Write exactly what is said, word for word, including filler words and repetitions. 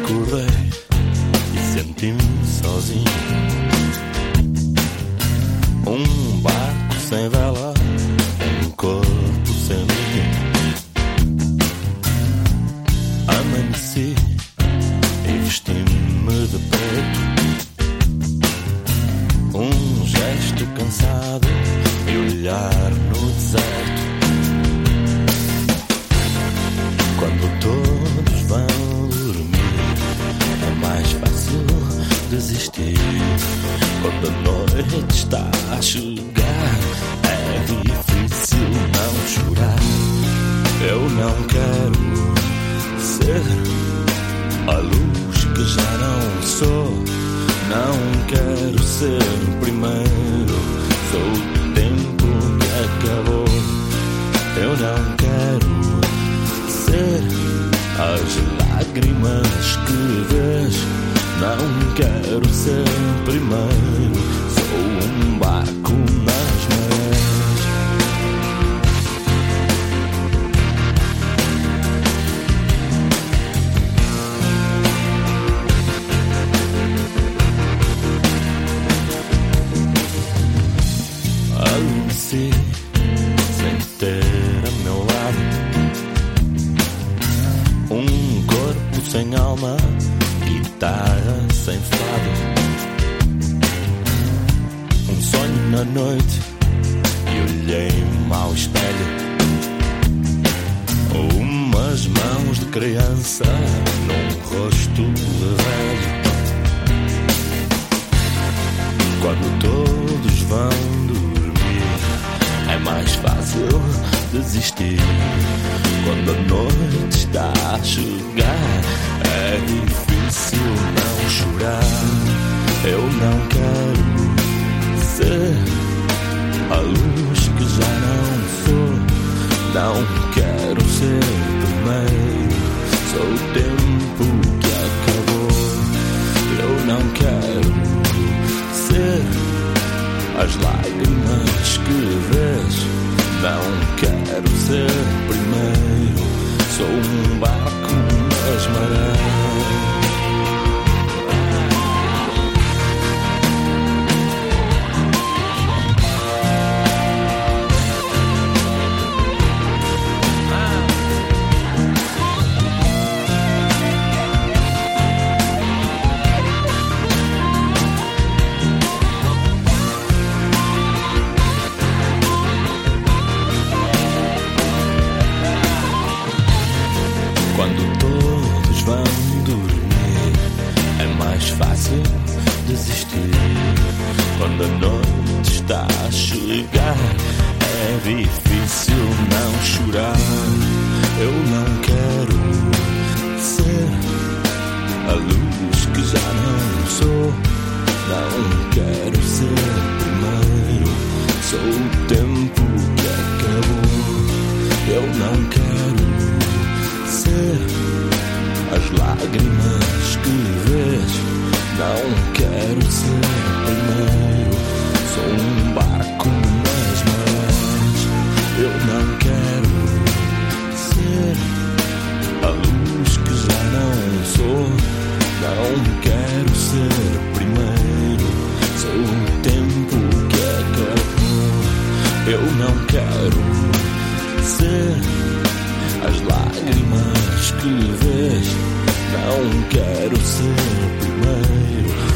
Acordei e senti-me sozinho. Um barco sem vela, um corpo sem mim. Amanheci e vesti-me de preto. Um gesto cansado e olhar no deserto. Quando todos vão dormir, é mais fácil desistir. Quando a noite está a chegar, é difícil não chorar. Eu não quero ser a luz que já não sou. Não quero ser primeiro, sou o tempo que acabou. Eu não quero ser as lágrimas que vês. Não quero ser primeiro, sou um barco nas marés. Adormeci sem ter a meu lado um corpo sem alma, guitarra sem fado. Um sonho na noite e olhei-me ao espelho. Umas mãos de criança num rosto de velho. Quando todos vão dormir, é mais fácil desistir. Quando a noite está a chegar, é difícil não chorar. Eu não quero ser a luz que já não sou. Não quero ser primeiro, sou o tempo que acabou. Eu não quero ser as lágrimas que vês. Não quero ser primeiro, sou um barco nas marés. Quando todos vão dormir, é mais fácil desistir. Quando a noite está a chegar, é difícil não chorar. Eu não quero ser a luz que já não sou. Não quero ser primeiro, sou o tempo que acabou. Eu não quero ser as lágrimas que vês. Não quero ser primeiro, sou um barco nas marés. Eu não quero ser a luz que já não sou. Não quero ser primeiro, sou o tempo que acabou. Eu não quero ser as lágrimas que vês. Não quero ser primeiro,